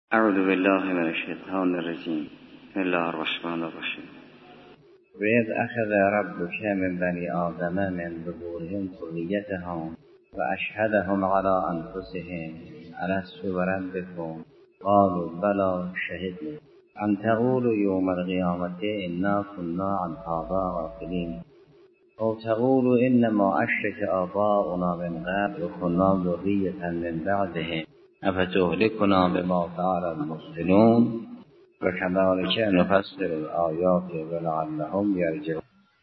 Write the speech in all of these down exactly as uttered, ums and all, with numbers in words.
اعوذ بالله من الشیطان الرجیم. بسم الله الرحمن الرحیم. وَإِذْ أَخَذَ رَبُّكَ مِنْ بَنِي آدَمَ مِنْ ظُهُورِهِمْ ذُرِّيَّتَهُمْ وَأَشْهَدَهُمْ عَلَىٰ أَنفُسِهِمْ أَلَسْتُ بِرَبِّكُمْ قَالُوا بَلَىٰ شَهِدْنَا أَنْ تَقُولُوا يَوْمَ الْقِيَامَةِ إِنَّا كُنَّا عَنْ هَٰذَا غَافِلِينَ أَوْ تَقُولُوا إِنَّمَا أَشْرَكَ آبَاؤُنَا مِنْ قَبْلُ وَكُنَّا ذُرِّيَّةً مِنْ بَعْدِهِمْ أَفَتُهْلِكُنَا بِمَا فَعَلَ الْمُبْطِلُونَ وَكَذَٰلِکَ نُفَصِّلُ الْآیَاتِ وَلَعَلَّهُمْ یرجعون.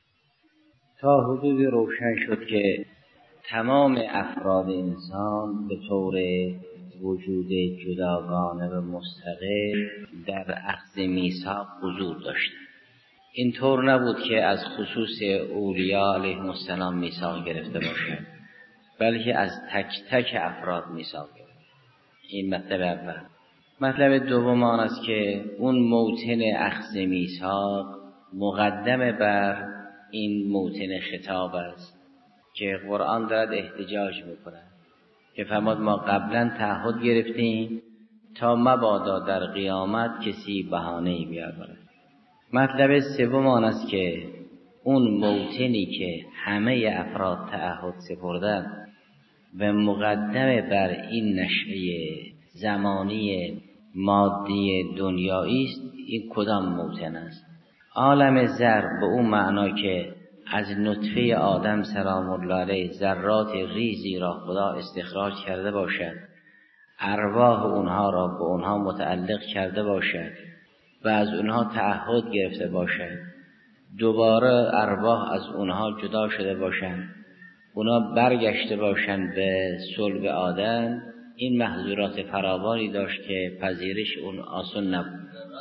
تا حدودی روشن شد که تمام افراد انسان به طور وجود جداگانه و مستقل در اخذ میثاق حضور داشتند. اینطور نبود که از خصوص اولیا علیهم السلام میثاق گرفته باشند، بلکه از تک تک افراد میثاق گرفته. این مطلب اول. مطلب دوم آن است که اون موطن اخذ میثاق مقدم بر این موطن خطاب است که قرآن دارد احتجاج میکنه که فرمود ما قبلا تعهد گرفتیم تا مبادا در قیامت کسی بهانه‌ای بیاورد. مطلب سوم آن است که اون موطنی که همه افراد تعهد سپردند و مقدم بر این نشأه زمانی مادی دنیایی است، این کدام موطن است؟ عالم ذر به اون معنا که از نطفه آدم سلام الله علیه ذرات ریزی را خدا استخراج کرده باشد، ارواح اونها را به اونها متعلق کرده باشد و از اونها تعهد گرفته باشد، دوباره ارواح از اونها جدا شده باشند، اونها برگشته باشند به صلب آدم. این محظورات فراوانی داشت که پذیرش اون آسان نبود.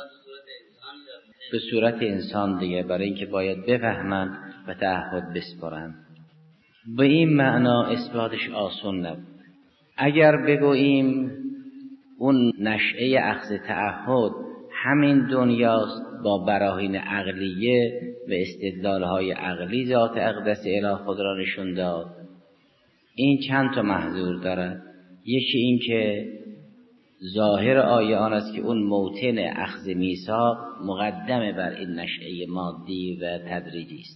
به صورت انسان دیگه، برای اینکه باید بفهمن و تعهد بسپارن. به این معنا اثباتش آسان نبود. اگر بگوییم اون نشأه اخذ تعهد همین دنیاست با براهین عقلیه و استدلالهای عقلی ذات اقدس الهی خود را نشون داد، این چند تا محظور دارد. یکی این که ظاهر آیه آن است که اون موطن اخذ میثاق مقدم بر این نشأه مادی و تدریجی است.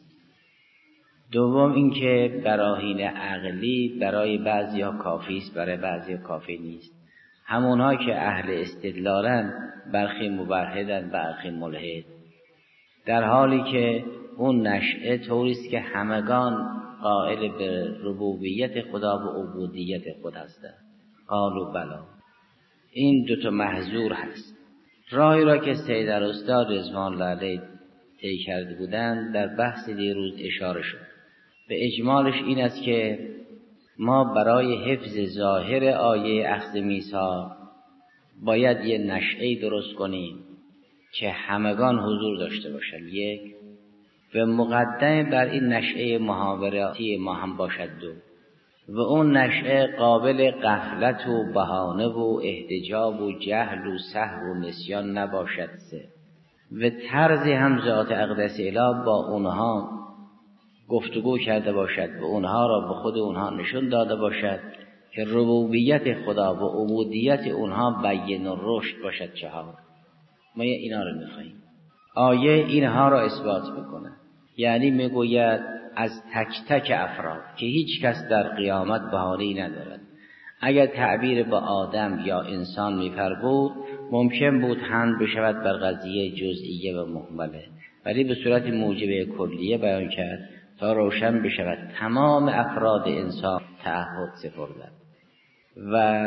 دوم این که براهین عقلی برای بعضی‌ها کافی است، برای بعضی‌ها کافی نیست. همونها که اهل استدلالن برخی مبرهدن، برخی ملحد، در حالی که اون نشأه طوری است که همگان قائل به ربوبیت خدا و عبودیت خود هستند. قالوا بلا. این دو تا محظور هست. راهی را که سید الاستاد رضوان الله علیه طی کرده بودند در بحث دیروز اشاره شد. به اجمالش این است که ما برای حفظ ظاهر آیه اخذ میثاق باید یه نشأه درست کنیم که همگان حضور داشته باشند، یک، و مقدم بر این نشأه محاوراتی ما هم باشد، دو، و اون نشأه قابل غفلت و بهانه و احتجاب و جهل و سهو و نسیان نباشد، سه، و طرز هم ذات اقدس الهی با اونها گفتگو کرده باشد و اونها را به خود اونها نشون داده باشد که ربوبیت خدا و عبودیت اونها بین و رشد باشد. چهار، ما اینا رو میخواییم. آیه اینها را اثبات میکنه، یعنی میگوید از تک تک افراد که هیچ کس در قیامت بهانه‌ای ندارد. اگر تعبیر با آدم یا انسان می‌فرمود ممکن بود حمل بشود بر قضیه جزئیه و مهمله، ولی به صورت موجبه کلیه بیان کرد تا روشن بشود تمام افراد انسان تعهد سپردند. و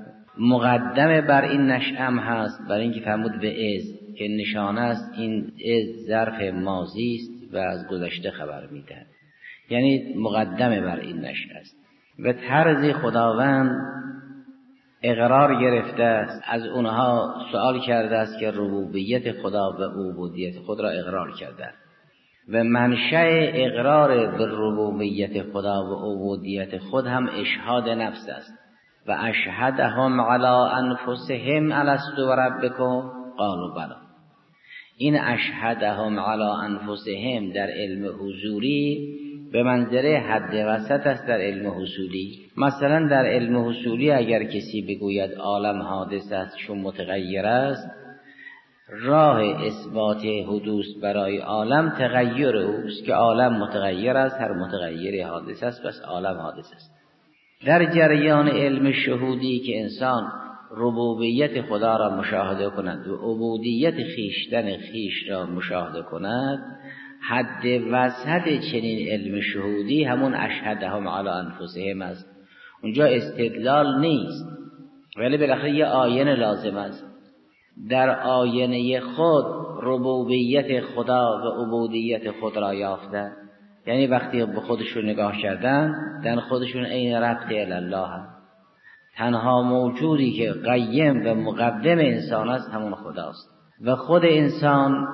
مقدم بر این نشأه هست، برای اینکه فرمود به از که نشانه است این از ظرف ماضی است و از گذشته خبر می‌دهد، یعنی مقدم بر این نشأه است. و طرز خداوند اقرار گرفته است، از اونها سوال کرده است که ربوبیت خدا و عبودیت خود را اقرار کرده و منشأ اقرار به ربوبیت خدا و عبودیت خود هم اشهاد نفس است. و اشهدهم علی انفسهم الست بربکم قالوا بلی. این اشهدهم علی انفسهم در علم حضوری به منزله حد وسط است در علم حصولی. مثلا در علم حصولی اگر کسی بگوید عالم حادث است چون متغیر است، راه اثبات حدوث برای عالم تغییر اوست که عالم متغیر است، هر متغیری حادث است، پس عالم حادث است. در جریان علم شهودی که انسان ربوبیت خدا را مشاهده کند و عبودیت خیشتن خیش را مشاهده کند، حد وسط چنین علم شهودی همون اشهدهم علی انفسهم است. اونجا استدلال نیست، ولی بالاخره یه آینه لازم است. در آینه خود ربوبیت خدا و عبودیت خود را یافتن، یعنی وقتی به خودشون نگاه کردن در خودشون عین ربط الی الله هست. تنها موجودی که قیم و مقدم انسان است همون خداست و خود انسان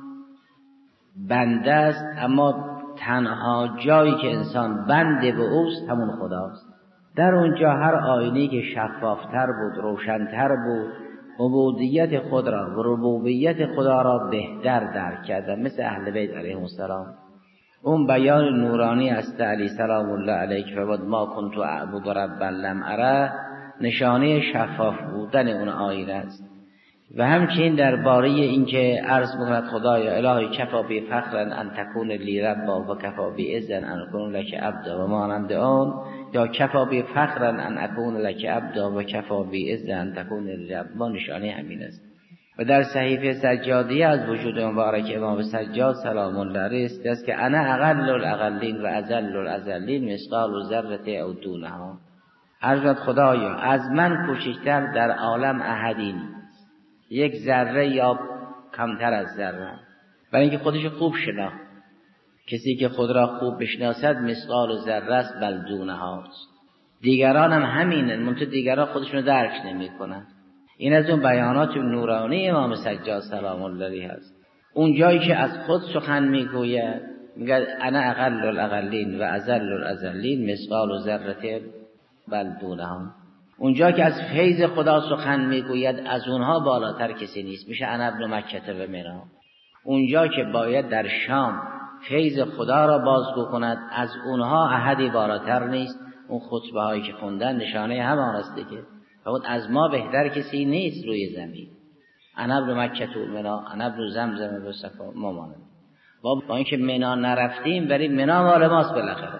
بنده است، اما تنها جایی که انسان بنده به اوست همون خداست. در اونجا هر آینه‌ای که شفافتر بود، روشنتر بود، عبودیت خود را و ربوبیت خدا را بهتر درک کردن، مثل اهل بیت علیهم السلام. اون بیان نورانی است علی سلام الله علیک فبد ما کنت اعبد ربا لم اره، نشانه شفاف بودن اون آینه است. و همچنین درباره اینکه عرض میکند خدایا الهی کفا بی فخرا ان تکون لی ربا و کفا بی اذن ان اکون لک عبدا و مانند آن، یا کفا بی فخرا ان اکون لک عبدا و کفا بی اذن ان تکون لی ربا، نشانه همین است. و در صحیفه سجادی از وجود مبارک امام سجاد سلام الله علیه است که انا اقل الاقلین و اذل الازلین مثقال ذره او دونها. عرض خدایا از من کوچکتر در عالم احدی نیست، یک ذره یا کمتر از ذره، برای اینکه خودش خوب شناخت. کسی که خود را خوب بشناسد مثقال ذره است بل دونهاست. دیگران هم همینن، منتها دیگران خودشون رو درک نمی‌کنن. این از اون بیانات نورانی امام سجاد سلام الله علیه است. اون جایی که از خود سخن میگوید میگه انا اقل الاقلین و اذل الازلین مثقال ذره بل دونها. اونجا که از فیض خدا سخن میگوید از اونها بالاتر کسی نیست، میشه انا ابن مکه و منا. اونجا که باید در شام فیض خدا را بازگو کند از اونها احدی بالاتر نیست. اون خطبه هایی که خوندن نشانه همان است دیگه. فرمود از ما بهتر کسی نیست روی زمین. انا ابن مکه و منا، انا ابن زمزم و صفا. ما مانند با, با اینکه منا نرفتیم ولی منا مال ماست بالاخره.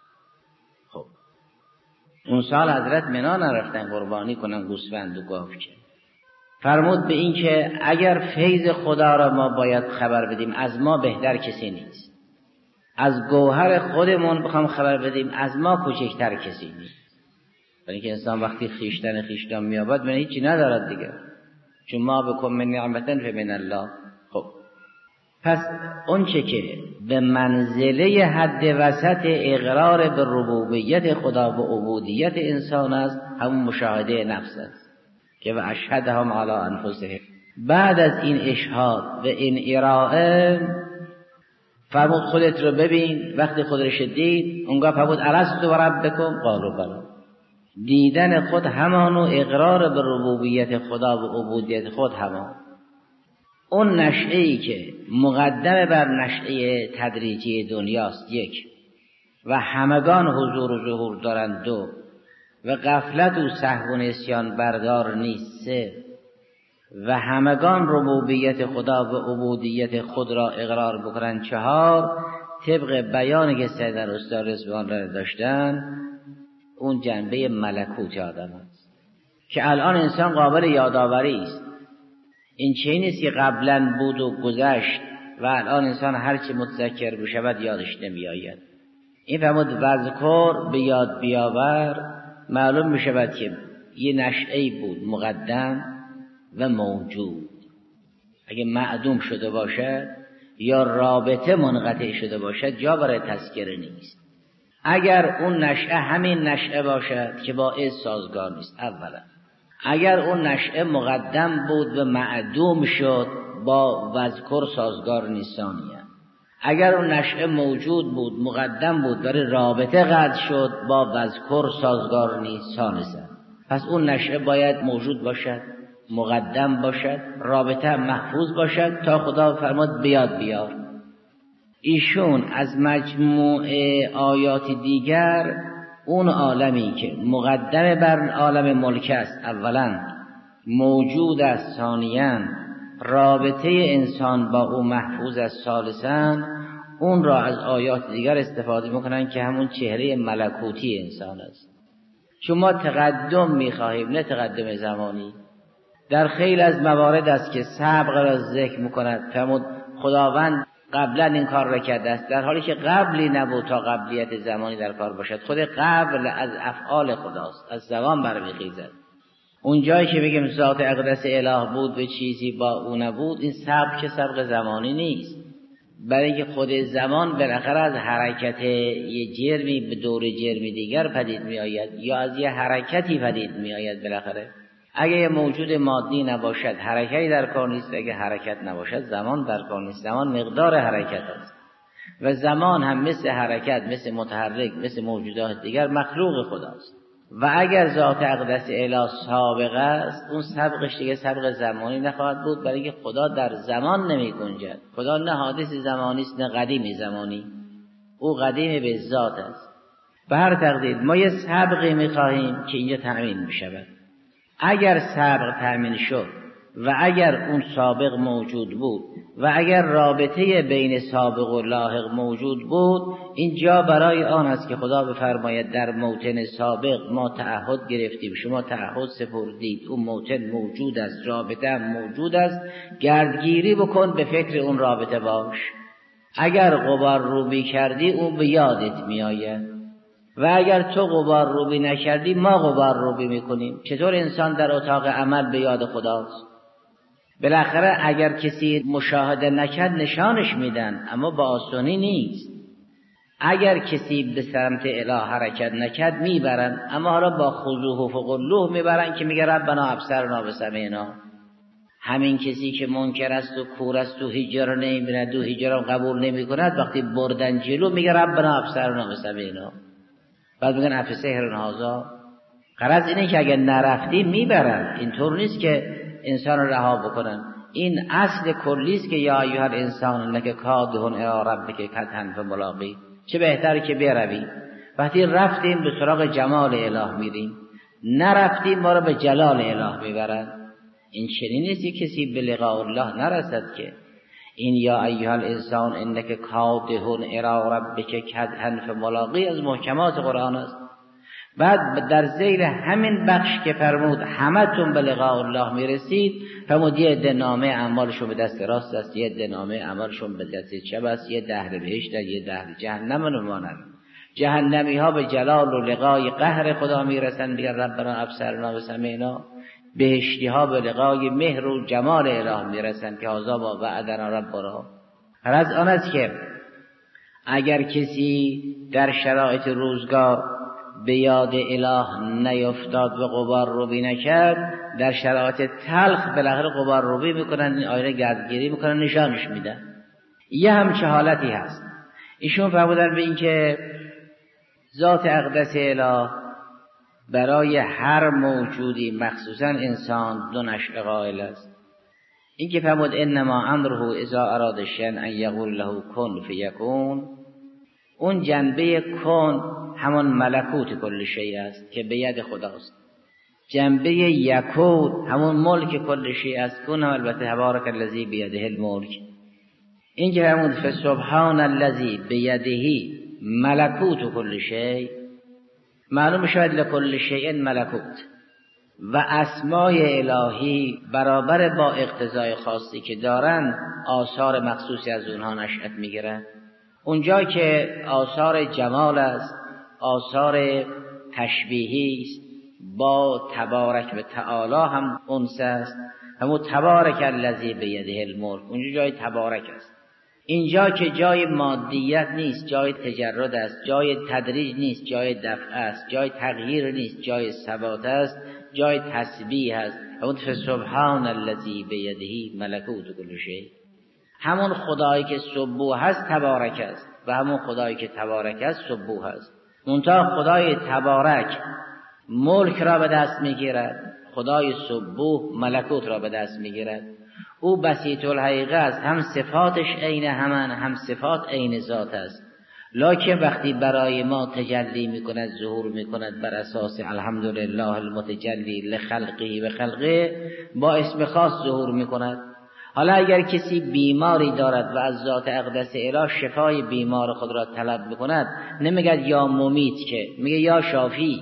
خب اون سال حضرت منا نرفتن قربانی کنن گوسفند و گاو. که فرمود به این که اگر فیض خدا را ما باید خبر بدیم از ما بهتر کسی نیست، از گوهر خودمون بخوام خبر بدیم از ما کوچکتر کسی نیست. برای اینکه انسان وقتی خیشتن خیشتن میابد من هیچی ندارد دیگه، چون ما بکن من نعمتن فمن الله. خب پس اون چه که به منزله حد وسط اقرار به ربوبیت خدا و عبودیت انسان است، همون مشاهده نفس است که و اشهدهم علی انفسهم. بعد از این اشهاد و این ارائه فرمود خودت رو ببین. وقتی خودش دید اونگاه فرمود الست و ربکم قالوا بلی. دیدن خود همانو اقرار به ربوبیت خدا و عبودیت خود همان. اون نشعه‌ای که مقدم بر نشعه تدریجی دنیاست یک، و همگان حضور و ظهور دارند دو، و غفلت و سهو و نسیان بردار نیست سه، و همگان ربوبیت خدا و عبودیت خود را اقرار بکنند چهار. طبق بیانی که سیدنا استاد رضوان را داشتن اون جنبه ملکوت آدم است که الان انسان قابل یادآوری است. این چیزی نیست که قبلا بود و گذشت و الان انسان هرچی متذکر بشود یادش نمیآید. این فرمود وذکر به یاد بیاور، معلوم میشود که یه نشأه‌ای بود مقدم و موجود. اگه معدوم شده باشد یا رابطه منقطع شده باشد جا برای تذکره نیست. اگر اون نشأه همین نشأه باشد که با از سازگار نیست اولا، اگر اون نشأه مقدم بود و معدوم شد با وذکر سازگار نیست ثانیه، اگر اون نشأه موجود بود مقدم بود برای رابطه قطع شد با وذکر سازگار نیست ثالثا. پس اون نشأه باید موجود باشد، مقدم باشد، رابطه محفوظ باشد تا خدا فرمود بیاد بیار. ایشون از مجموعه آیات دیگر اون عالمی که مقدم بر عالم ملک است اولا موجود است، ثانیاً رابطه انسان با او محفوظ است، ثالثاً اون را از آیات دیگر استفاده میکنن که همون چهره ملکوتی انسان است. چون ما تقدم میخواهیم نه تقدم زمانی. در خیلی از موارد است که سبق را ذکر میکند، فرمود خداوند قبلا این کار را کرده است، در حالی که قبلی نبود تا قبلیت زمانی در کار باشد. خود قبل از افعال خداست، از زمان برمیخیزد. اون جایی که بگیم ذات اقدس اله بود و چیزی با او نبود، این سبق که سبق زمانی نیست، برای اینکه خود زمان بالاخره از حرکت یه جرمی به دور جرمی دیگر پدید می آید یا از یه حرکتی پدید می آید. بالاخره اگه یه موجود مادی نباشد حرکتی در کار نیست، اگه حرکت نباشد زمان در کار نیست. زمان مقدار حرکت است و زمان هم مثل حرکت، مثل متحرک، مثل موجودات دیگر مخلوق خداست. و اگر ذات اقدس اله سابق است، اون سبقش دیگه سبق زمانی نخواهد بود، برای اینکه خدا در زمان نمی گنجد. خدا نه حادث زمانی است نه قدیم زمانی، او قدیم به ذات است. به هر تقدیر ما یه سبقی می‌خواهیم که اینجا تأمین می‌شود. اگر سبق تأمین شد و اگر اون سابق موجود بود و اگر رابطه بین سابق و لاحق موجود بود، اینجا برای آن است که خدا بفرماید در موطن سابق ما تعهد گرفتیم، شما تعهد سپردید، اون موطن موجود است، رابطه موجود است، گردگیری بکن، به فکر اون رابطه باش. اگر غبار روبی کردی اون به یادت میآید و اگر تو غبار روبی نکردی ما غبار روبی میکنیم. چطور انسان در اتاق عمل به یاد خداست؟ بالاخره اگر کسی مشاهده نکرد نشانش میدن، اما با آسانی نیست. اگر کسی به سمت اله حرکت نکرد میبرن، اما حالا با خضوع و فقلوه میبرن که میگه ربنا ابصرنا و سمعنا. همین کسی که منکر است و کور است و هیچ را نمیبیند و هیچ را قبول نمیکند، وقتی بردن جلو میگه ربنا ابصرنا و سمعنا، بعد میگن افسحر هذا. غرض اینه که اگر نرفتی میبرن، اینطور نیست که انسان رها بکنن. این اصل کلی است که یا ایها الانسان انک کادح الی ربک کدحا فملاقی. چه بهتر که بروی. وقتی رفتیم به سراغ جمال اله میریم، نرفتیم ما رو به جلال اله میبرن. این چنین نیست که کسی به لقاء الله نرسد که این یا ایها الانسان انک کادح الی ربک کدحا فملاقی از محکمات قرآن است. بعد در ذیل همین بخش که فرمود همتون به لقاء الله میرسید، فرمود یه عده نامه اعمالشون به دست راست است، یه عده نامه اعمالشون به دست چپ است، یه دهر بهشت است، یه دهر جهنم نمانند. جهنمی ها به جلال و لقای قهر خدا میرسند، میگن ربنا ابصرنا و سمعنا. بهشتی ها به لقای مهر و جمال اله میرسند که هذا ما وعدنا ربنا. غرض آن است که اگر کسی در شرایط روزگار به یاد اله نیفتاد و غبار روبی نکرد، در شرایط تلخ بالاخره غبار روبی میکنن، این آینه گردگیری میکنن، نشانش میدن. یه همچه حالتی هست. ایشون فرمودن به این که ذات اقدس اله برای هر موجودی مخصوصا انسان دو نشأه قائل است. این که فرمود انما امره اذا اراد شیئا ان یقول له کن فیکون، اون جنبه کن همان ملکوت کل شیء است که به ید خداست. جنبه یکون همون ملک کل شیء است، کن هم البته تبارک الذی بیده الملک. این که همون فسبحان الذی بیده ملکوت کل شیء، معلوم شاید لکل شیء ملکوت و اسمای الهی برابر با اقتضای خاصی که دارن آثار مخصوصی از اونها نشأت میگیرن. اونجا که آثار جمال است، آثار تشبیهی است، با تبارک و تعالی هم انس است، همون تبارک الذی بیده الملک، اونجا جای تبارک است. اینجا که جای مادیت نیست، جای تجرد است، جای تدریج نیست، جای دفع است، جای تغییر نیست، جای ثبات است، جای تسبیح است. همون فسبحان الذی بیده ملکوت کل شیء. همون خدایی که سبوح است تبارک است و همون خدایی که تبارک است سبوح است. منتها خدای تبارک ملک را به دست میگیرد، خدای سبوح ملکوت را به دست میگیرد. او بسیط الحقیقه است، هم صفاتش عین همان، هم صفات عین ذات است. لکن وقتی برای ما تجلی میکند، ظهور میکند بر اساس الحمدلله المتجلی لخلقه و خلقه، با اسم خاص ظهور میکند. حالا اگر کسی بیماری دارد و از ذات اقدس اله شفای بیمار خود را طلب میکند، نمیگه یا ممیت، که میگه یا شافی،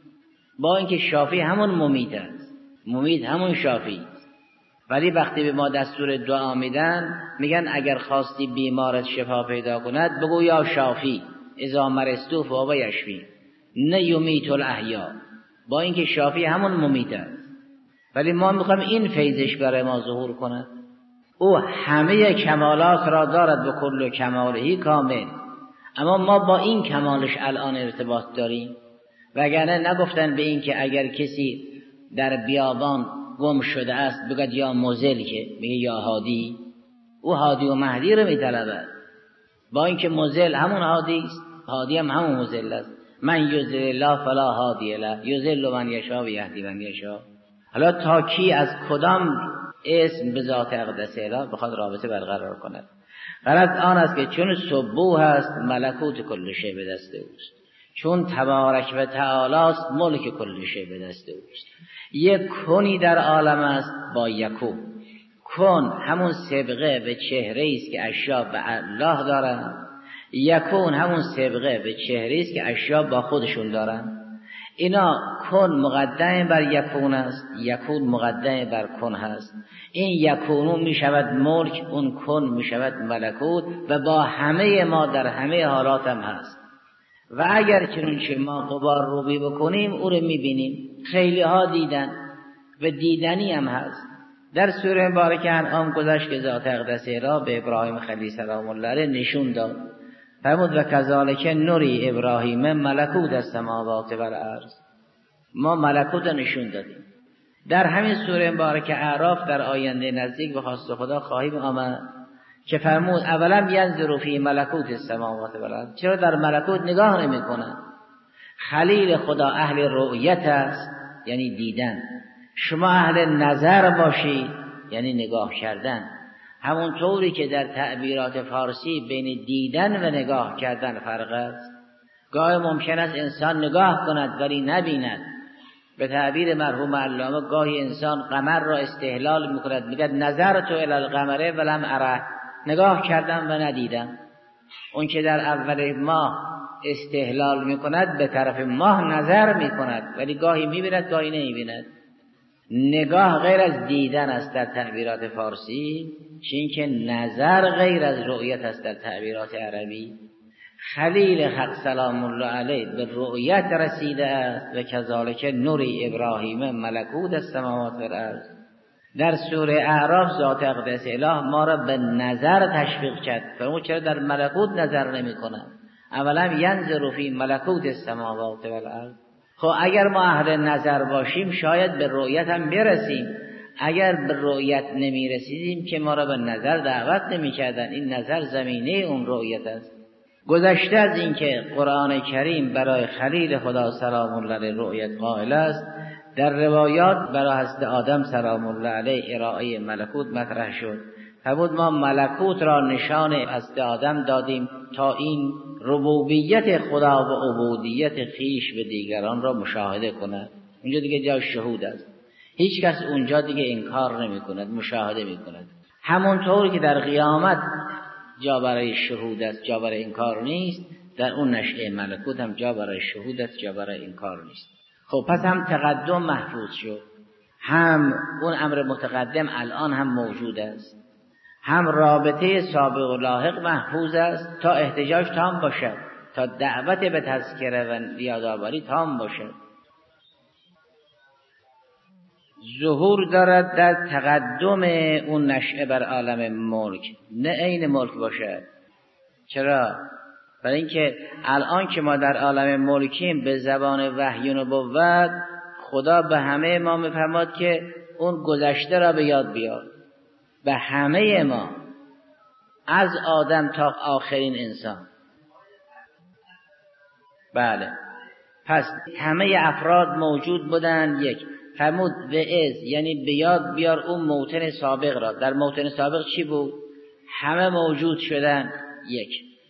با اینکه شافی همون ممیت است، ممیت همون شافی. ولی وقتی به ما دستور دعا میدن میگن اگر خواستی بیمارت شفا پیدا کند بگو یا شافی اذا مرضت فهو یشفی، نه یمیت الاحیا، با اینکه شافی همون ممیت است. ولی ما میخوایم این فیضش برای ما ظهور کند. او همه کمالات را دارد به کل کمالهی کامل، اما ما با این کمالش الان ارتباط داریم. وگرنه نگفتن به این که اگر کسی در بیابان گم شده است بگد یا مزل، که میگه یا هادی. او هادی و مهدی رو میطلبد، با اینکه مزل همون هادی است، هادی هم همون مزل است. من یضلل الله فلا هادی له، یضل من یشاء و یهدی من یشاء. حالا تا کی از کدام اسم به ذات اقدس اله بخواد رابطه برقرار کند؟ غرض آن است که چون سبوح است ملکوت کل شی به دست اوست، چون تبارک و تعالی است ملک کل شی به دست اوست. یک کنی در عالم است با یکون. کن همون سبقه به چهره است که اشیا به الله دارن، یکون همون سبقه به چهره است که اشیا با خودشون دارن. اینا کن مقدم بر یکون است، یکون مقدم بر کن هست. این یکونو می شود ملک، اون کن می شود ملکوت، و با همه ما در همه حالات هم هست. و اگر چنانچه ما غبار روبی بکنیم او رو می بینیم. خیلی ها دیدن و دیدنی هم هست. در سوره مبارکه انعام گذشت که ذات اقدس را به ابراهیم خلیل سلام الله علیه نشون داد. فرمود و کذالک نوری ابراهیم ملکوت السماوات و الارض. ما ملکوت نشون دادیم. در همین سوره مبارکه اعراف در آینده نزدیک به خواست خدا خواهیم آمد که فرمود اولم ینظروا فی ملکوت السماوات و الارض. چرا در ملکوت نگاه نمی‌کنند؟ خلیل خدا اهل رؤیت است، یعنی دیدن. شما اهل نظر باشید، یعنی نگاه کردن. همون طوری که در تعبیرات فارسی بین دیدن و نگاه کردن فرق است. گاهی ممکن است انسان نگاه کند ولی نبیند. به تعبیر مرحوم علامه گاهی انسان قمر را استهلال میکند، میگه نظرت الی القمر ولم اره، نگاه کردم و ندیدم. اون که در اول ماه استهلال میکند به طرف ماه نظر میکند، ولی گاهی میبیند گاهی نمیبیند. نگاه غیر از دیدن است در تعبیرات فارسی، چون که نظر غیر از رؤیت است در تعبیرات عربی. خلیل حق سلام الله علیه به رؤیت رسیده است و کذالک نوری ابراهیم ملکوت السماوات و الارض. در سوره اعراف ذات اقدس اله ما را به نظر تشویق کرد. فرمود چرا در ملکوت نظر نمی کنند؟ اولا ینظروا فی ملکوت السماوات و الارض. خب اگر ما اهل نظر باشیم شاید به رؤیت هم برسیم. اگر به رؤیت نمی رسیدیم که ما را به نظر دعوت نمی کردن. این نظر زمینه اون رؤیت است. گذشته از این که قرآن کریم برای خلیل خدا سلام الله علیه رؤیت قائل است، در روایات برای حضرت آدم سلام الله علیه ارائه ملکوت مطرح شد. فرمود ما ملکوت را نشان حضرت آدم دادیم تا این ربوبیت خدا و عبودیت خیش به دیگران را مشاهده کند. اونجا دیگه جای شهود است. هیچ کس اونجا دیگه انکار نمی کند، مشاهده می کند. همونطور که در قیامت جا برای شهود است، جا برای انکار نیست، در اون نشأه ملکوت هم جا برای شهود است، جا برای انکار نیست. خب پس هم تقدم محفوظ شد، هم اون امر متقدم الان هم موجود است، هم رابطه سابق و لاحق محفوظ است تا احتجاج تام باشد، تا دعوت به تذکره و یادآوری تام باشد. ظهور دارد در تقدم اون نشأه بر عالم ملک، نه عین ملک باشد. چرا؟ برای اینکه الان که ما در عالم ملکیم به زبان وحی و نبوت خدا به همه ما میفرماد که اون گذشته را به یاد بیار. به همه ما، از آدم تا آخرین انسان. بله، پس همه افراد موجود بودن. یک، فرمود به از یعنی به یاد بیار اون موطن سابق را. در موطن سابق چی بود؟ همه موجود شدن یک،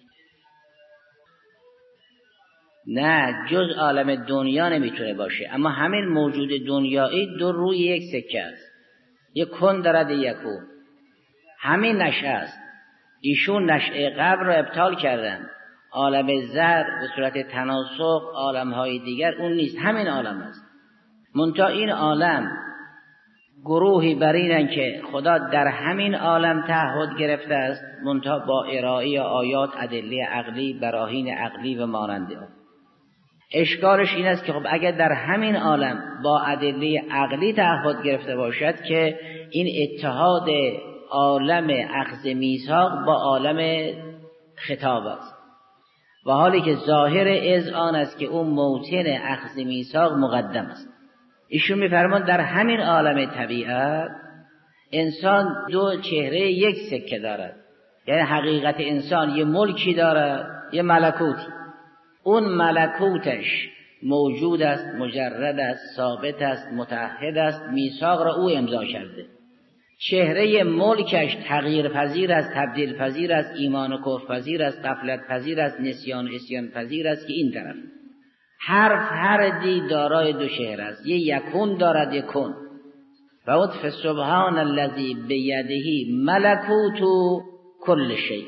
نه جز عالم دنیا نمیتونه باشه، اما همین موجود دنیایی دو روی یک سکه است، یک کن دارد یک کن، همین نشأه است. ایشون نشأه قبل را ابطال کردن، عالم زر به صورت تناسق، عالم‌های دیگر اون نیست، همین عالم است. منتها این عالم گروهی بر اینن که خدا در همین عالم تعهد گرفته است، منتها با ارائه آیات، ادله عقلی، براهین عقلی و ماننده. اشکالش این است که خب اگر در همین عالم با ادله عقلی تعهد گرفته باشد که این اتحاد عالم اخذ میثاق با عالم خطاب است، و حالی که ظاهر از آن است که اون موطن اخذ میثاق مقدم است. ایشون میفرمان در همین عالم طبیعت انسان دو چهره یک سکه دارد، یعنی حقیقت انسان یه ملکی دارد، یه ملکوتی. اون ملکوتش موجود است، مجرد است، ثابت است، متعهد است، میثاق را او امضا کرده. چهره ملکش تغییر پذیر است، تبدیل پذیر است، ایمان و کفر پذیر است، غفلت پذیر است، نسیان و عصیان پذیر است که این طرف. هر فردی دارای دو چهره است، یه یکون دارد، یک کن. و اون فسبحان الذی بیده ملکوت کل شیء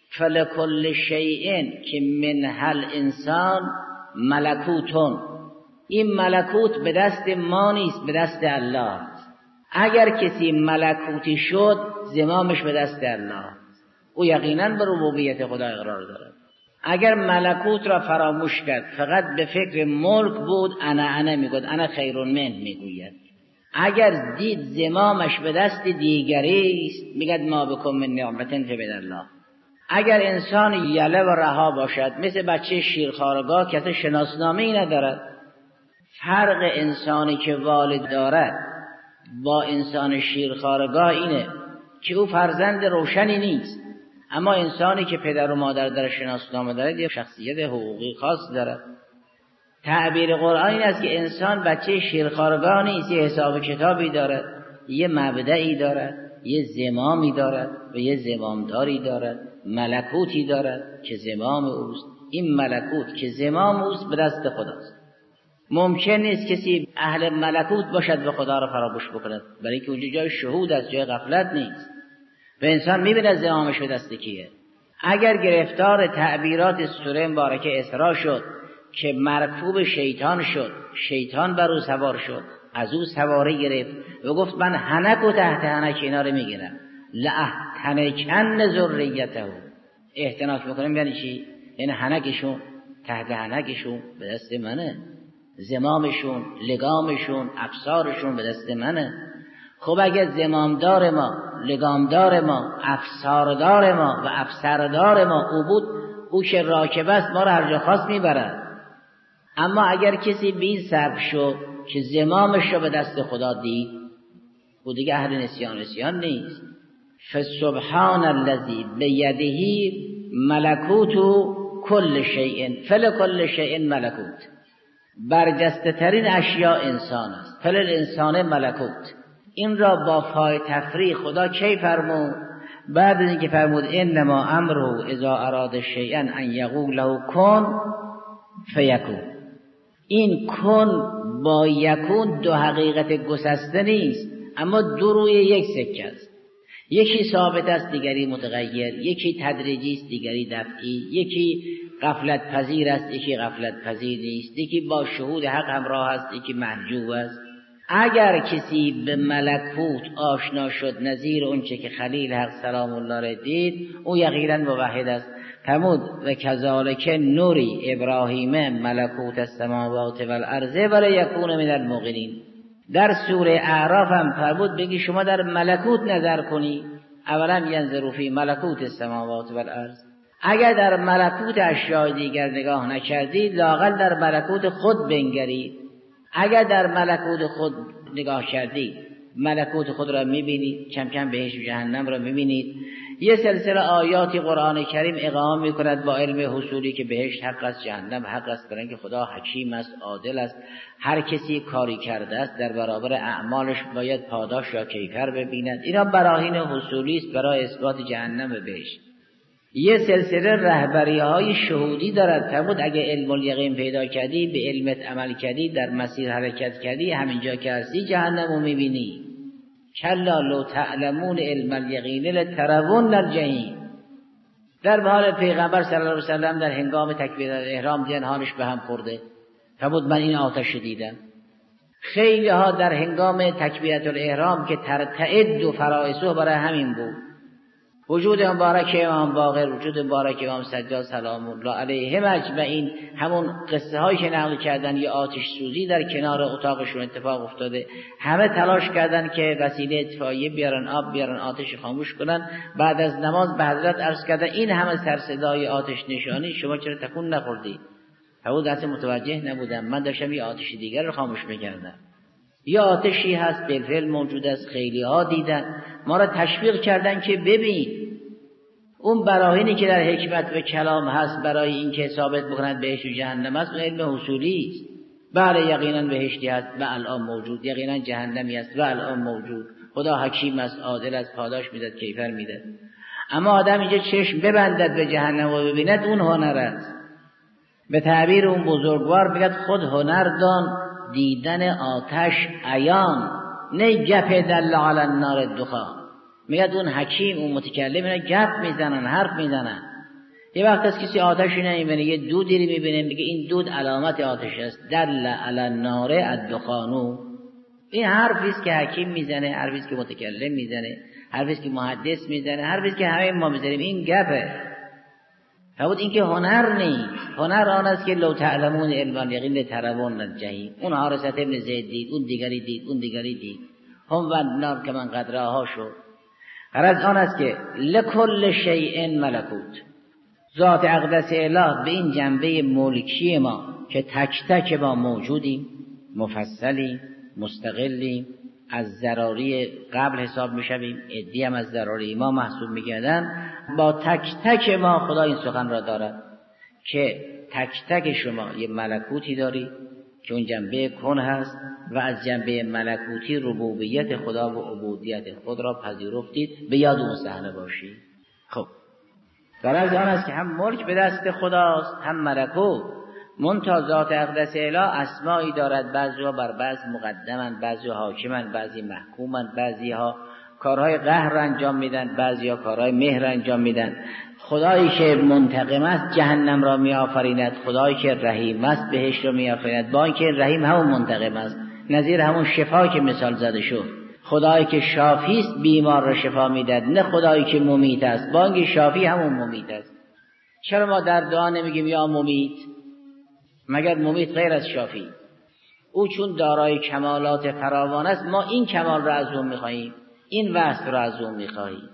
فلکل شیء که منها الانسان ملکوتون. این ملکوت به دست ما نیست، به دست الله است. اگر کسی ملکوتی شد زمامش به دست الله، او یقینا به ربوبیت خدا اقرار دارد. اگر ملکوت را فراموش کرد، فقط به فکر ملک بود، انا انا میگوید، انا خیر من میگوید. اگر دید زمامش به دست دیگری است، میگد ما بکن من نعمت فبد الله. اگر انسان یله و رها باشد، مثل بچه شیرخوارگاه که شناسنامه‌ای ندارد، فرق انسانی که والد دارد با انسان شیرخوارگاه اینه که او فرزند روشنی نیست، اما انسانی که پدر و مادر در شناسنامه دارد یه شخصیت حقوقی خاص دارد. تعبیر قرآن این است که انسان بچه شیرخوارگاه نیست، یه حساب کتابی دارد، یه مبدعی دارد، یه زمامی دارد و یه زمامداری دارد، ملکوتی دارد که زمام اوست. این ملکوت که زمام اوست به دست خداست. ممکن نیست کسی اهل ملکوت باشد و خدا را فراموش بکند، برای اینکه اونجا جای شهود است، جای غفلت نیست. و انسان میبیند زمامش به دست کیه. اگر گرفتار تعبیرات سوره مبارکه اسراء شد که مرکوب شیطان شد، شیطان بر او سوار شد، از او سواره گرفت و گفت من حنک و تحت حنک اینا رو میگیرم، لأحتنکن ذریته. احتناک میکنم یعنی چی؟ یعنی حنکشون تحت حنکشون به دست منه، زمامشون، لگامشون، افسارشون به دست منه. خب اگه زمامدار ما، لگامدار ما، افساردار ما و افسردار ما او بود، او که راکب است ما را هر جا خواست میبرد. اما اگر کسی بی صبر شد که زمامش را به دست خدا دید، او دیگه اهل نسیان نسیان نیست. فسبحان الذی بیده ملکوت کل شیء فلکل شیء ملکوت. برجسته ترین اشیاء انسان است، فل الانسان ملکوت. این را با فای تفریح خدا کی فرمود؟ بعد از اینکه فرمود انما امره اذا اراد شیئا ان یقول له کن فیکون. این کن با یکون دو حقیقت گسسته نیست، اما دو روی یک سکه است. یکی ثابت است، دیگری متغیر، یکی تدریجی است، دیگری دفعی، یکی غفلت پذیر است، یکی غفلت پذیر نیست، یکی با شهود حق همراه است، یکی محجوب است. اگر کسی به ملکوت آشنا شد نظیر اونچه که خلیل حق سلام الله را دید، او یقینا موحد است. فرمود و کذالک نوری ابراهیم ملکوت السماوات والارض ولیکون من الموقنین. در سوره اعراف هم فرمود بگی شما در ملکوت نظر کنی، اولا ینظروا فی ملکوت السماوات والارض. اگر در ملکوت اشیاء دیگر نگاه نکردید، لااقل در ملکوت خود بنگرید. اگر در ملکوت خود نگاه کردید، ملکوت خود را میبینید، کم کم بهشت و جهنم را میبینید، یه سلسله آیاتی قرآن کریم اقامه میکند با علم حصولی که بهشت حق است، جهنم حق است، برای اینکه خدا حکیم است، عادل است، هر کسی کاری کرده است در برابر اعمالش باید پاداش یا کیفر ببیند. اینا براهین حصولی است برای اثبات جهنم و بهشت. یه سلسله رهبری‌های شهودی دارد. فرمود اگه علم الیقین پیدا کردی، به علمت عمل کردی، در مسیر حرکت کردی، همینجا که هستی جهنم رو میبینی. کلا لو تعلمون علم الیقین لترون الجحیم. در حال پیغمبر صلی الله علیه و سلم در هنگام تکبیر الاحرام دیدن حالش به هم خورده. فرمود من این آتش دیدم. خیلی ها در هنگام تکبیرت الاحرام که ترتعد و فرائسه برای همین بود. وجود مبارک امام باقر، وجود مبارک امام سجاد سلام الله علیهم اجمعین، همون قصه هایی که نقل کردن یه آتش سوزی در کنار اتاقشون اتفاق افتاده، همه تلاش کردن که وسیله اطفائیه بیارن، آب بیارن، آتش خاموش کنن. بعد از نماز به حضرت عرض کردن این همه سرصدای آتش نشانی، شما چرا تکون نخوردید؟ حضرت اصلا متوجه نبودم، من داشتم یه آتش دیگر رو خاموش میکردم. یا آتشی هست بالفعل موجود است، خیلی ها دیدن، ما را تشویق کردن که ببین اون براهینی که در حکمت و کلام هست برای این که ثابت بکند بهشت و جهنم است، اون علم حصولی است. بله یقینا بهشتی هست و الان موجود، یقینا جهنمی است و الان موجود. خدا حکیم است، عادل است، پاداش میدهد، کیفر میدهد. اما آدم اینجا چشم ببندد به جهنم و ببیند، اون هنر است. به تعبیر اون بزرگوار میگه خود هنر دان دیدن آتش عیان، نه گپ دل علی النار دخان. میگه اون حکیم، اون متکلم، اینا گپ میزنن، حرف میزنن. یه وقت از کسی آتشی نمیبینه، یه دودی رو میبینه، میگه این دود علامت آتش است، دل علی النار الدخانو. این حرفی است که حکیم میزنه، حرفی است که متکلم میزنه، حرفی است که محدث میزنه، حرفی است که همه ما میزنیم. این گپه. فرمود این که هنر نیست. هنر آن است که لو تعلمون علم الیقین لترون الجحیم. اون حارث ابن زید دید، اون دیگری دید، اون دیگری دید. هم و النار که من قدرها شد. غرض آن است که لکل شیء ملکوت. ذات اقدس اله به این جنبه ملکی ما که تک تک ما موجودیم، مفصلیم، مستقلیم، از ضراری قبل حساب میشویم، ادی هم از ضراری ما محسوب میگردن. با تک تک ما خدا این سخن را دارد که تک تک شما یه ملکوتی داری که اون جنبه کن هست و از جنبه ملکوتی ربوبیت خدا و عبودیت خود را پذیرفتید. به یاد اون صحنه باشید. خب غرض آن است که هم ملک به دست خداست، هم ملکوت. منتها ذات اقدس اله اسمایی دارد، بعضی ها بر بعض مقدمن، بعضی ها حاکمن، بعضی محکومن، بعضی ها کارهای قهر انجام میدن، بعضی ها کارهای مهر انجام میدن. خدایی که منتقم است جهنم را می آفریند، خدایی که رحیم است بهشت را می آفریند. با اینکه رحیم همون منتقم است، نظیر همون شفا که مثال زده شد. خدایی که شافی است بیمار را شفا میدهد، نه خدایی که ممیت است، با اینکه شافی همون ممیت است. چرا ما در دعا نمیگیم یا ممیت؟ مگر ممیت غیر از شافی؟ او چون دارای کمالات فراوان است، ما این کمال را از اون میخواهیم، این وصف را از اون میخواهیم.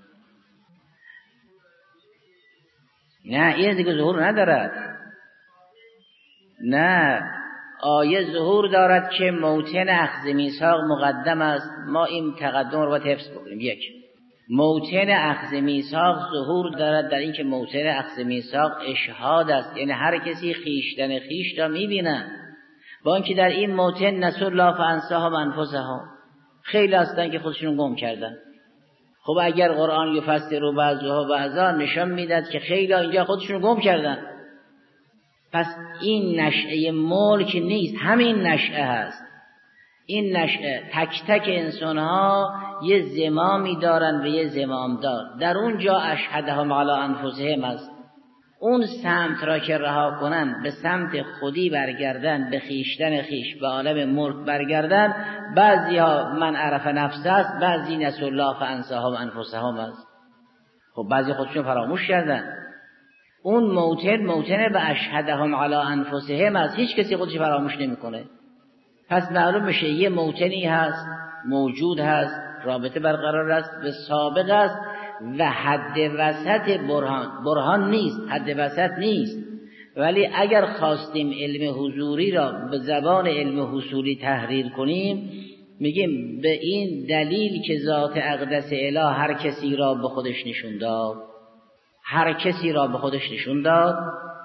نه این دیگه ظهور ندارد. نه آیه ظهور دارد که موطن اخذ میثاق مقدم است. ما این تقدم رو باید حفظ بکنیم. یک، موطن اخذ میثاق ظهور دارد در این که موطن اخذ میثاق اشهاد است، یعنی هر کسی خیشتن خیش را میبینه. با اینکه در این موطن نسوا الله فانساهم انفسهم، خیلی هستن که خودشون گم کردن. خب اگر قرآن یفسر بعضها بعضا نشان میداد که خیلی اینجا خودشون گم کردن، پس این نشأه ملک نیست، همین نشأه هست. این نشأه تک تک انسان ها یه زمامی دارن و یه زمامدار. در اونجا اشهدهم علی انفسهم است. اون سمت را که رها کنن، به سمت خودی برگردن، به خیشتن خیش، به عالم ملک برگردن، بعضی ها من عرف نفسه است، بعضی نسوا الله فانساهم انفسهم است. خب بعضی خودشون فراموش کردن. اون موطن موطن به اشهدهم علی انفسهم است، هیچ کسی خودش فراموش نمیکنه. پس معلوم میشه یه موطنی هست، موجود هست، رابطه برقرار است، به سابق است و حد وسط برهان برهان نیست، حد وسط نیست. ولی اگر خواستیم علم حضوری را به زبان علم حصولی تحریر کنیم، میگیم به این دلیل که ذات اقدس اله هر کسی را به خودش نشون داد، هر کسی را به خودش نشون داد،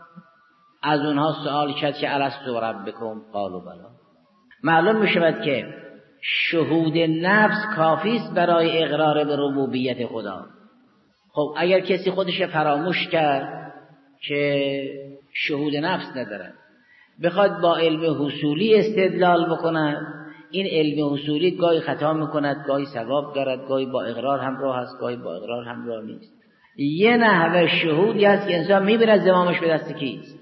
از اونها سوال کرد که الستو ربکم قالوا بلی. معلوم میشود که شهود نفس کافی است برای اقرار به ربوبیت خدا. خب اگر کسی خودش فراموش کرد که شهود نفس ندارد، بخواد با علم حصولی استدلال بکند، این علم حصولی گاهی خطا میکند، گاهی ثواب دارد، گاهی با اقرار همراه است، گاهی با اقرار همراه نیست. یه نحوه شهودی است که انسان میبیند زمامش به دست کیست.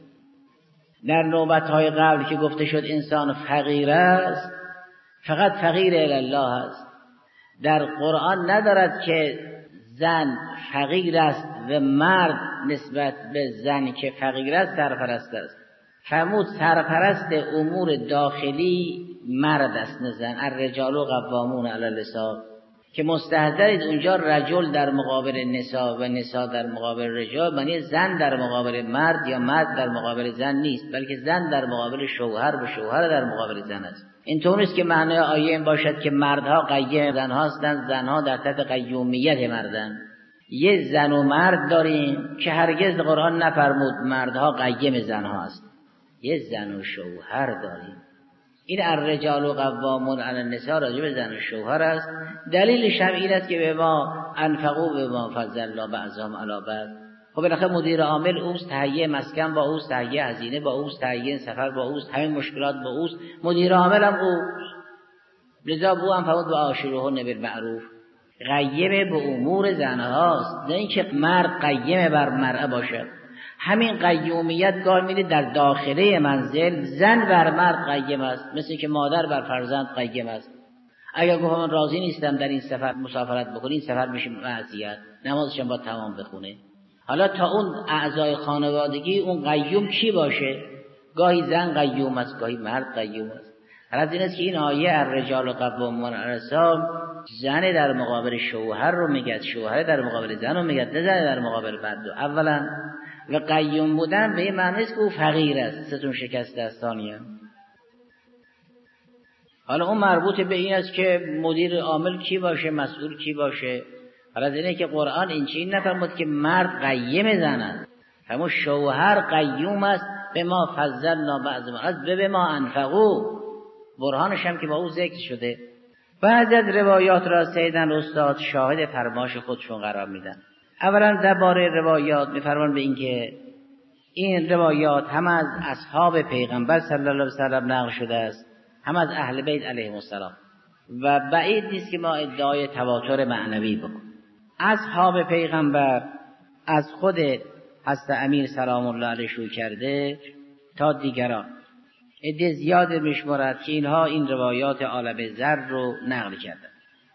در نوبت‌های قبل که گفته شد انسان فقیر است، فقط فقیر الله است. در قرآن ندارد که زن فقیر است و مرد نسبت به زن که فقیر است سرپرست است. فرمود سرپرست امور داخلی مرد است نه زن. الرجال قوامون علی النساء، که مستحضرید اونجا رجل در مقابل نساء و نساء در مقابل رجال، معنی زن در مقابل مرد یا مرد در مقابل زن نیست، بلکه زن در مقابل شوهر و شوهر در مقابل زن است. اینطور نیست که معنای آیه این باشد که مردها قیم زنها هستند، زنها در تحت قیومیت مردند. یه زن و مرد داریم که هرگز قرآن نفرمود مردها قیم زنها است. یه زن و شوهر داریم. این الرجال قوامون علی النساء راجع به زن و شوهر است. دلیلش هم این است که به ما انفقوا به ما فضل الله بعضهم علی بعض. خب بالاخره مدیر عامل اوست، تهیه مسکن با اوست، تهیه هزینه با اوست، تهیه سفر با اوست، همین مشکلات با اوست، مدیر عامل هم اوست. لذا بو هم فرمود و عاشروهن بالمعروف. قیم به امور زنهاست، نه اینکه مرد قیم بر مرأه باشد. همین قیومیت گاه میده در داخله منزل زن بر مرد قیم است، مثل که مادر بر فرزند قیم است. اگر گفت من راضی نیستم در این سفر مسافرت بکنی، این سفر میشه معصیت، نمازش هم باید تمام بخونه. حالا تا اون اعضای خانوادگی اون قیوم کی باشه؟ گاهی زن قیوم است، گاهی مرد قیوم است. غرض این است که این آیه الرجال قوامون علی النساء زن در مقابل شوهر رو میگه، شوهر در مقابل زن رو میگه، نه زن در مقابل مرد. اولا و قیوم بودن به این معنی است که او فقیر است، ستون شکسته است. ثانیاً حالا اون مربوط به این است که مدیر عامل کی باشه، مسئول کی باشه. حالا اینه که قرآن این چیز نفرمود که مرد قیم زن است، همون شوهر قیوم است. به ما فضلنا بعضهم از به ما انفقوا، برهانش هم که با او ذکر شده. بعضی از روایات را سیدن استاد شاهد فرمایش خودشون قرار میدن. اولا درباره روایات میفرمان به این که این روایات هم از اصحاب پیغمبر صلی الله علیه و سلم نقل شده است، هم از اهل بیت علیهم السلام، و بعید نیست که ما ادعای تواتر معنوی بکنیم. اصحاب پیغمبر از خود حضرت امیر سلام الله علیه شروع کرده تا دیگران عده زیاد میشمارد که اینها این روایات عالم ذر رو نقل کردند.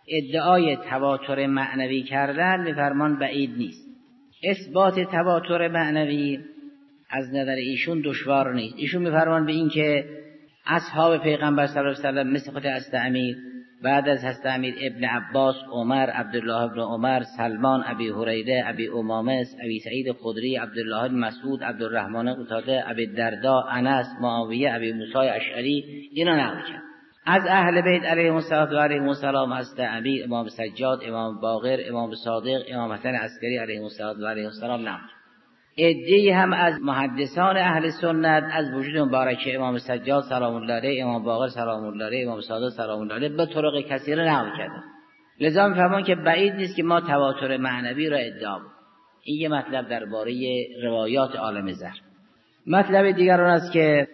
ادعای تواتر معنوی کردن میفرمان بعید نیست. اثبات تواتر معنوی از نظر ایشون دشوار نیست. ایشون میفرمان به این که اصحاب پیغمبر صلی الله علیه و سلم مثل خود حضرت امیر، بعد از حضرت امیر ابن عباس، عمر، عبدالله ابن عمر، سلمان، ابی هریره، ابی امامه، ابی سعید خدری، عبدالله بن مسعود، عبدالرحمن قتاده، ابی الدرداء، انس، معاویه، ابی موسی اشعری اینا نقل کرد. از اهل بیت علیهم السلام حضرت امیر، امام سجاد، امام باقر، امام صادق، امام حسن عسکری علیهم السلام نقل. عده‌ای هم از محدثان اهل سنت از وجود مبارک امام سجاد سلام الله علیه، امام باقر سلام الله علیه، امام صادق سلام الله علیه به طرق کثیره نقل کردند. لذا می‌فهمون که بعید نیست که ما تواتر معنوی را ادعا کنیم. این یه مطلب درباره روایات عالم ذر. مطلب دیگر اون است که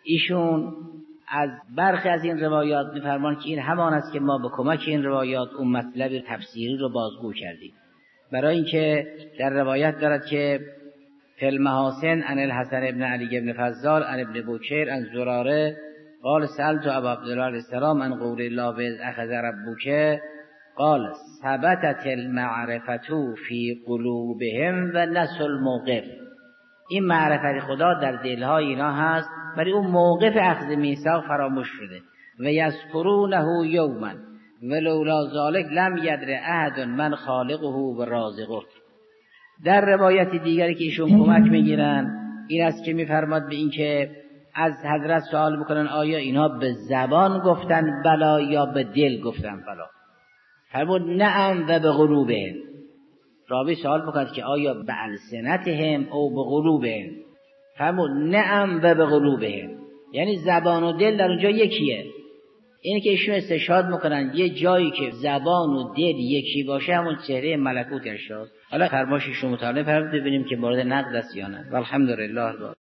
ایشون از برخی از این روایات می‌فرمان که این همان است که ما به کمک این روایات اون مطلب تفسیری رو بازگو کردیم. برای اینکه در روایت دارد که فی المحاسن عن الحسن ابن علی ابن فضال عن ابن بوکیر عن زراره قال سألت ابا عبدالله علیه السلام عن قول الله و اخذ ربک قال ثبتت المعرفة فی قلوبهم و نسوا الموقف. این معرفت خدا در دلهای اینا هست، ولی اون موقف اخذ میثاق فراموش شده. و یذکرونه یوما ولولا ذلک لم یدر احد من خالقه و رازقه. در روایت دیگری که ایشون کمک میگیرن این است که میفرماد به این که از حضرت سوال بکنن آیا اینها به زبان گفتن بلا یا به دل گفتن بلا؟ فرمود نعم و به قلوبهم. راوی سوال بکرد که آیا به السنتهم او به قلوبهم؟ فرمود نعم و به قلوبهم، یعنی زبان و دل در اونجا یکیه. این که ایشون استشهاد میکنن یه جایی که زبان و دل یکی باشه همون چهره ملکوت ارشاد. حالا فرمایششون مطالعه فرمود ببینیم که مورد نقد است یا نه. والحمدلله.